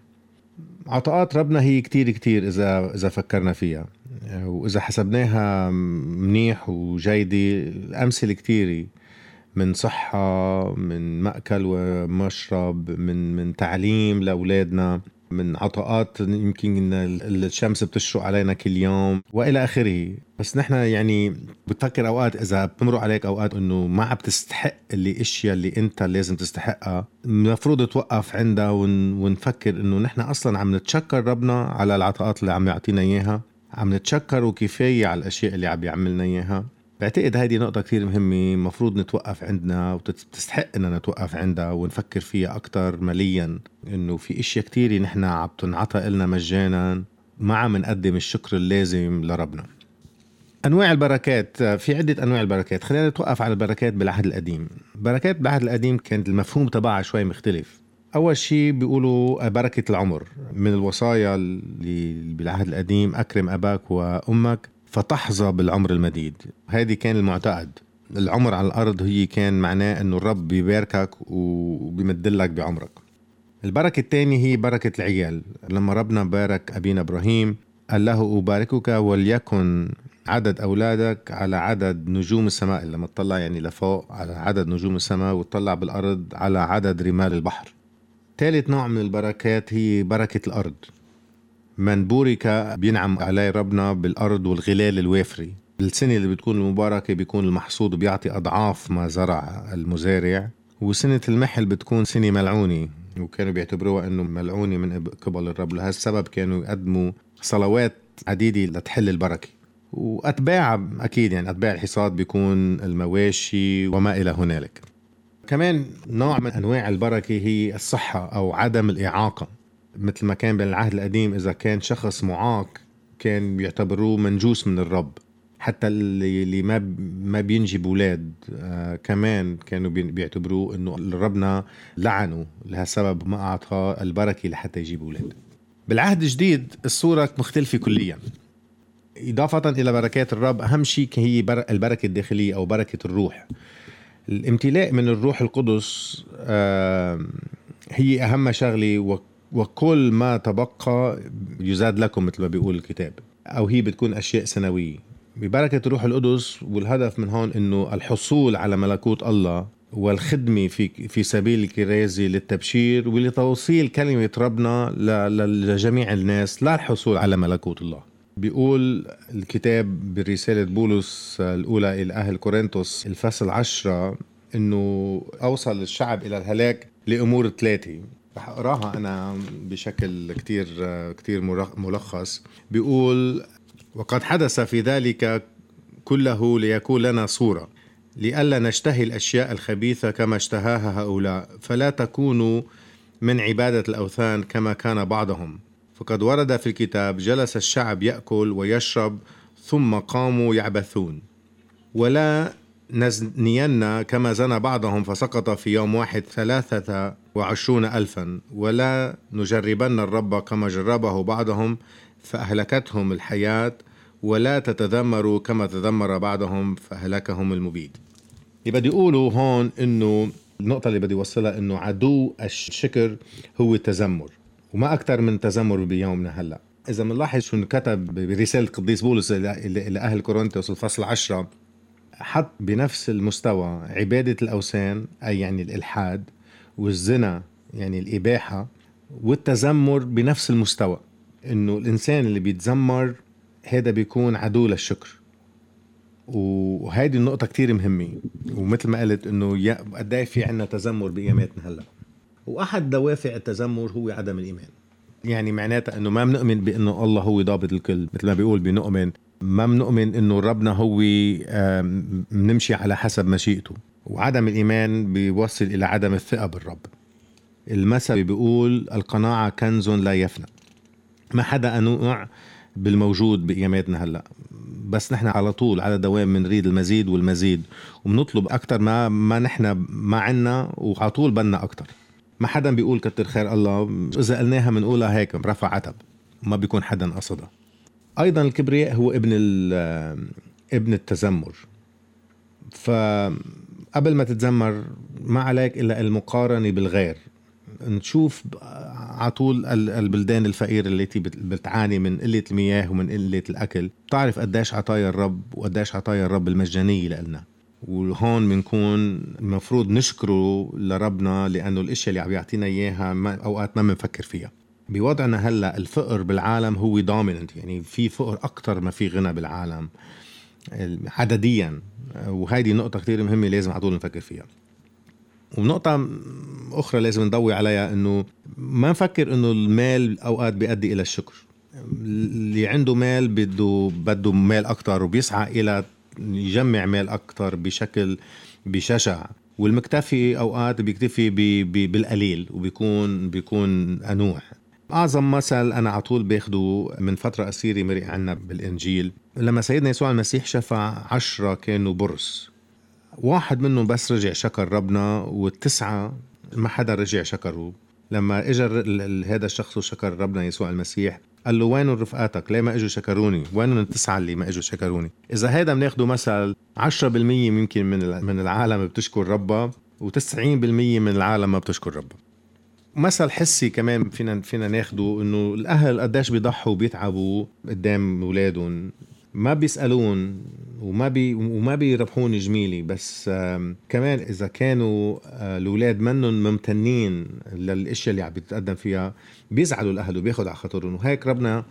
عطاءات ربنا هي كتير إذا فكرنا فيها، وإذا حسبناها منيح وجيدة. الأمثلة كتيرة، من صحة، من مأكل ومشرب، من تعليم لأولادنا، من عطاءات يمكن إن الشمس بتشرق علينا كل يوم وإلى آخره. بس نحن يعني بتفكر أوقات إذا بتمرق عليك أوقات إنه ما عم تستحق اللي إشياء اللي أنت لازم تستحقها، المفروض توقف عندها ونفكر إنه نحن أصلا عم نتشكر ربنا على العطاءات اللي عم يعطينا إياها، عم نتشكر وكفاية على الأشياء اللي عم يعملنا إياها. بعتقد هذه نقطة كثير مهمة، مفروض نتوقف عندنا وتستحق إننا نتوقف عندها ونفكر فيها أكتر مليا، إنه في إشياء كثيرة نحن عم تنعطى إلنا مجانا، ما عم نقدم الشكر اللازم لربنا. أنواع البركات، في عدة أنواع البركات. خلينا نتوقف على البركات بالعهد القديم. بركات بالعهد القديم كانت المفهوم تبعها شوي مختلف. أول شيء بيقولوا بركة العمر. من الوصايا اللي بالعهد القديم أكرم أباك وأمك فتحظى بالعمر المديد. هذه كان المعتقد. العمر على الأرض هي كان معناه أنه الرب بيباركك وبيمدلك بعمرك. البركة الثانية هي بركة العيال. لما ربنا بارك أبينا إبراهيم قال له أباركك وليكن عدد أولادك على عدد نجوم السماء. لما تطلع يعني لفوق على عدد نجوم السماء وتطلع بالأرض على عدد رمال البحر. ثالث نوع من البركات هي بركة الأرض. من بورك بينعم عليه ربنا بالأرض والغلال الوافري. السنة اللي بتكون المباركة بيكون المحصود بيعطي أضعاف ما زرع المزارع، وسنة المحل بتكون سنة ملعونة وكانوا بيعتبروها أنه ملعونة من قبل الرب. لهالسبب كانوا يقدموا صلوات عديدة لتحل البركة. وأتباع أكيد يعني أتباع الحصاد بيكون المواشي وما إلى هنالك. كمان نوع من أنواع البركة هي الصحة أو عدم الإعاقة، مثل ما كان بالعهد القديم إذا كان شخص معاق كان بيعتبروه منجوس من الرب. حتى اللي ما بينجب أولاد كمان كانوا بيعتبروه إنه ربنا لعنه لهالسبب ما أعطاه البركة لحتى يجيب أولاد. بالعهد الجديد الصورة مختلفة كليا. إضافة إلى بركات الرب أهم شيء هي البركة الداخلية أو بركة الروح. الامتلاء من الروح القدس هي أهم شغلة، وكل ما تبقى يزاد لكم مثل ما بيقول الكتاب، أو هي بتكون أشياء سنوية ببركة الروح القدس. والهدف من هون إنه الحصول على ملكوت الله والخدمة في سبيل الكرازة للتبشير ولتوصيل كلمة ربنا لجميع الناس للحصول على ملكوت الله. بيقول الكتاب برسالة بولس الأولى إلى أهل كورنثوس الفصل 10 إنه أوصل الشعب إلى الهلاك لأمور 3. رح أقراها أنا بشكل كتير ملخص. بيقول: وقد حدث في ذلك كله ليكون لنا صورة، لئلا نشتهي الأشياء الخبيثة كما اشتهاها هؤلاء، فلا تكونوا من عبادة الأوثان كما كان بعضهم. فقد ورد في الكتاب: جلس الشعب يأكل ويشرب ثم قاموا يعبثون. ولا نزنين كما زنى بعضهم فسقط في يوم واحد 23,000. ولا نجربن الرب كما جربه بعضهم فأهلكتهم الحياة. ولا تتذمروا كما تذمر بعضهم فأهلكهم المبيد. بدي أقوله هون إنه النقطة اللي بدي أوصلها إنه عدو الشكر هو التذمر، وما أكتر من تذمر بيومنا هلأ. إذا منلاحظ شو كتب برسالة القديس بولس إلى أهل كورنثوس الفصل 10، حط بنفس المستوى عبادة الأوثان أي يعني الإلحاد، والزنا يعني الإباحة، والتذمر بنفس المستوى. إنه الإنسان اللي بيتذمر هذا بيكون عدو للشكر. وهذه النقطة كتير مهمة. ومثل ما قلت إنه قداي في عنا تذمر بأياماتنا هلأ، وأحد دوافع التذمر هو عدم الإيمان. يعني معناتها إنه ما بنؤمن بإنه الله هو ضابط الكل، مثل ما بيقول بنؤمن ما بنؤمن إنه ربنا هو نمشي على حسب مشيئته. وعدم الإيمان بيوصل إلى عدم الثقة بالرب. المثل بيقول: القناعة كنز لا يفنى. ما حدا أنوع بالموجود بأياماتنا هلأ، بس نحن على طول على دوام منريد المزيد والمزيد، ومنطلب أكتر ما نحن ما عنا، وعلى طول بدنا أكتر. ما حدا بيقول كتر خير الله، إذا قلناها منقولها هيك رفع عتب، ما بيكون حدا قصدها. أيضا الكبرياء هو ابن التذمر. فقبل ما تتذمر ما عليك إلا المقارنة بالغير. نشوف عطول البلدان الفقيرة التي بتعاني من قلة المياه ومن قلة الأكل، تعرف قداش عطايا الرب وقداش عطايا الرب المجانية لنا. وهون بنكون المفروض نشكره لربنا، لأنه الاشياء اللي عم يعطينا إياها أوقات ما بنفكر فيها. بوضعنا هلأ الفقر بالعالم هو دوميننت، يعني في فقر أكتر ما في غنى بالعالم عدديا. وهذه نقطة كتير مهمة لازم عطول نفكر فيها. ونقطة أخرى لازم نضوي عليها، إنه ما نفكر إنه المال أوقات بيؤدي إلى الشكر. اللي عنده مال بده مال أكتر، وبيسعى إلى يجمع مال أكتر بشجع. والمكتفي أوقات بيكتفي بالقليل وبيكون أنوع. أعظم مثل أنا عطول باخده من فترة قصيرة مرق عنا بالإنجيل، لما سيدنا يسوع المسيح شفع 10 كانوا برص. واحد منهم بس رجع شكر ربنا، وال9 ما حدا رجع شكره. لما اجى هذا الشخص وشكر ربنا يسوع المسيح، قال له: وين رفقاتك؟ ليه ما اجوا شكروني؟ وين ال9 اللي ما اجوا شكروني؟ اذا هذا بناخده مثل 10% يمكن من العالم بتشكر ربها، و90% من العالم ما بتشكر ربها. مثل حسي كمان فينا ناخده، انه الاهل قداش بيضحوا بيتعبوا قدام اولادهم، ما بيسألون وما بيربحون جميلة. بس كمان إذا كانوا الأولاد منهم ممتنين للأشياء اللي عم بيتقدم فيها، بيزعلوا الأهل وبياخد على خاطرهم. وهيك ربنا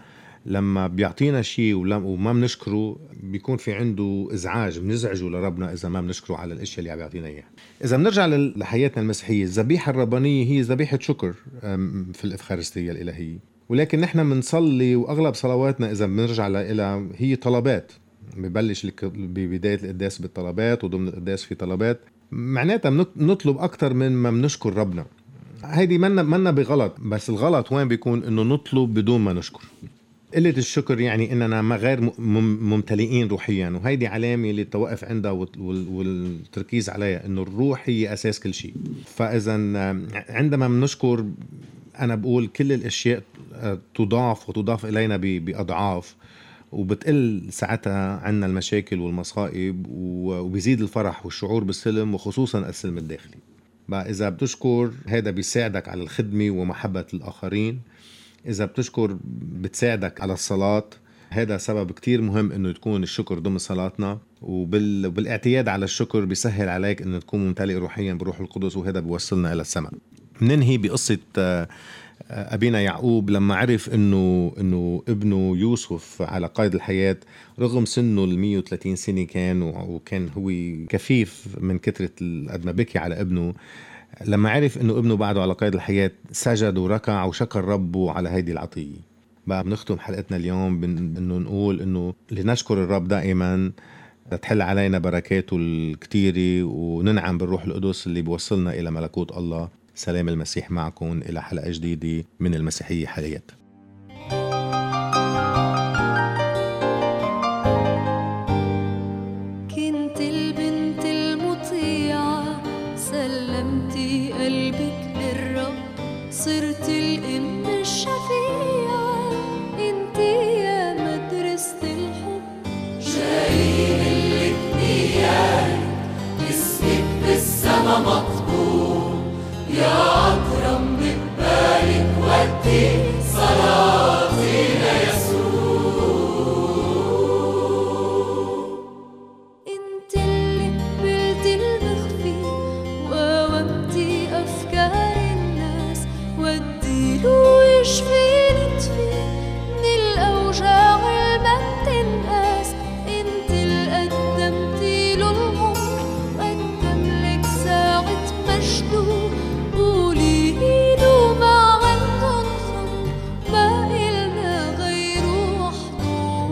لما بيعطينا شيء وما بنشكره بيكون في عنده إزعاج، بنزعجه لربنا إذا ما بنشكره على الأشياء اللي عم بيعطينا إياها. إذا بنرجع لحياتنا المسيحية، الذبيحة الربانية هي ذبيحة شكر في الإفخارستية الإلهية، ولكن نحن بنصلي وأغلب صلواتنا إذا بنرجع لها هي طلبات. ببلش ببداية القداس بالطلبات، وضمن القداس في طلبات، معناتها نطلب أكتر من ما بنشكر ربنا. هيدي منا بغلط، بس الغلط وين بيكون إنه نطلب بدون ما نشكر. قلة الشكر يعني إننا ما غير ممتلئين روحيا، وهيدي علامة اللي توقف عندها والتركيز عليها إنه الروح هي أساس كل شيء. فإذا عندما بنشكر أنا بقول كل الأشياء تضاف إلينا بأضعاف، وبتقل ساعتها عنا المشاكل والمصائب، وبيزيد الفرح والشعور بالسلم، وخصوصا السلم الداخلي. بقى إذا بتشكر هذا بيساعدك على الخدمة ومحبة الآخرين. إذا بتشكر بتساعدك على الصلاة. هذا سبب كتير مهم إنه تكون الشكر ضمن صلاتنا، وبالاعتياد على الشكر بيسهل عليك إنه تكون ممتلئ روحيا بروح القدس، وهذا بيوصلنا إلى السماء. ننهي بقصة أبينا يعقوب لما عرف إنه ابنه يوسف على قيد الحياة رغم سنه 130 سنة كان، وكان هو كفيف من كثرة قد ما بكي على ابنه. لما عرف إنه ابنه بعده على قيد الحياة سجد وركع وشكر ربه على هيدي العطية. بقى بنختم حلقتنا اليوم إنه نقول إنه لنشكر الرب دائما، تحل علينا بركاته الكتيرة، وننعم بالروح القدس اللي بيوصلنا إلى ملكوت الله. سلام المسيح معكم إلى حلقة جديدة من المسيحية حياة. كنت البنت المطيعة، سلمتي قلبك للرب، صرت الأم الشفيعة، انتي يا مدرسة الحب. شايل الكنيان، اسمك بالسما مطبوع، يا أكرم بقبالك ودي صلاتي ليسوع. انت اللي قبلتي المخفي وقومتي أفكار الناس، وديله يشفي لطفي من الأوجاع ما بتنقاس. انت اللي قدمتي له العمر، قدم لك ساعة مجده، قوليله ما عندن خمر، ما إلنا غيره وحده.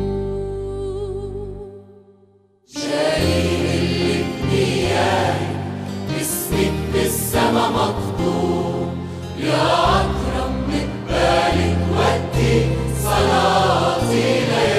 شايل الكنيان، اسمك بالسما مطبوع، يا أكرم من قبالك ودي صلاتي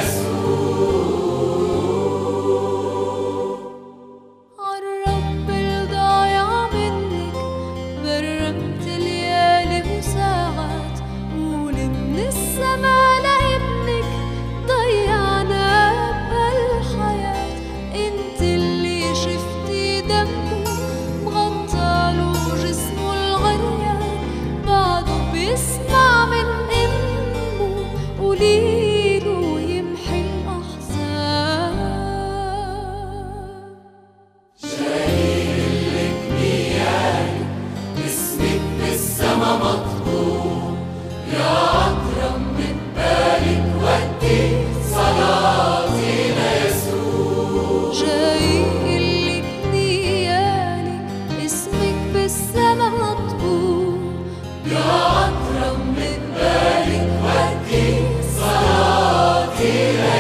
ليسوع. عالرب الضايع منك برمت ليالي وساعات، قولي من السما لابنك ضيعنا بهالحياة. انت اللي شفتي دمه مغطاله جسمه العريان، بعده بيسمع من امه، قوليله يمحي الأحزان. شايل الكنيان، اسمك بالسما مطبوع، يا أكرم من قبالك ودي صلاتي ليسوع. شايل الكنيان، اسمك بالسما مطبوع، يا أكرم من قبالك ودي صلاتي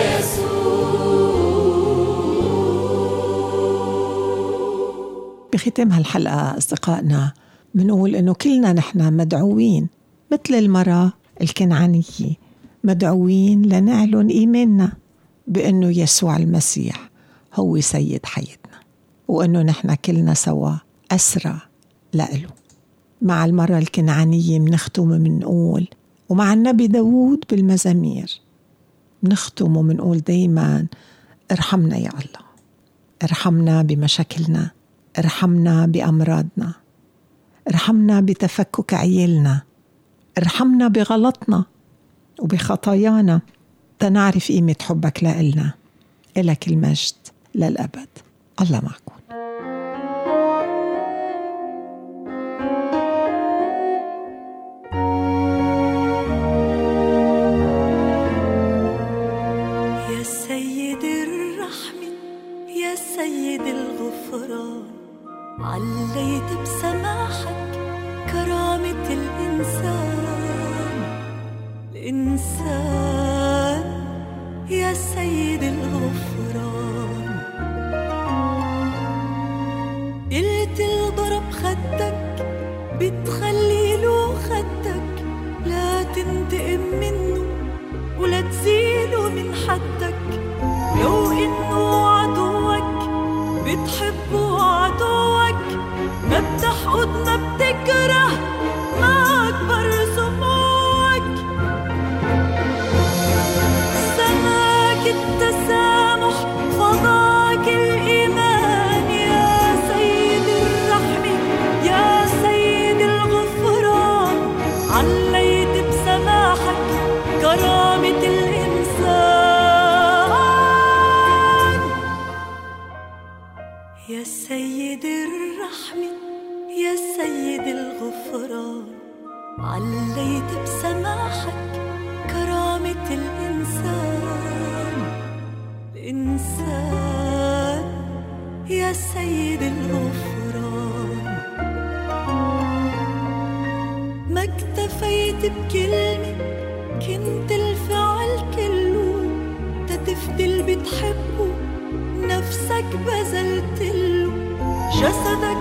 ليسوع. بختام هالحلقة أصدقائنا منقول إنه كلنا نحن مدعوين مثل المرأة الكنعانية، مدعوين لنعلن إيماننا بأنه يسوع المسيح هو سيد حياتنا، وأنه نحن كلنا سوا أسرى لإله. مع المرأة الكنعانية منختم ومنقول، ومع النبي داود بالمزامير منختم ومنقول دايما: ارحمنا يا الله، ارحمنا بمشاكلنا، ارحمنا بأمراضنا، ارحمنا بتفكك عيالنا، ارحمنا بغلطنا وبخطايانا، تنعرف قيمة حبك لإلنا. إلك المجد للأبد. الله معكم. سيد الغفران، عليت بسماحك كرامة الإنسان. يا سيد الغفران، قلت الضرب خدك بتخلي له خدك، لا تنتقم منه ولا تزيله من حدك. لو إنه عدوك بتحبه عدوك، ما بتحقد ما بتكره، ما أكبر سموك. سماك التسامح فضاك الإيمان، يا سيد الرحمة يا سيد الغفران، عليت بسماحك كرامة الإنسان. يا سيد الرحمة يا سيد الغفران، عليت بسماحك كرامة الإنسان. يا سيد الغفران، ما اكتفيت بكلمة، كنت الفعل كله، تتفدي اللي بتحبه نفسك بذلتله، جسدك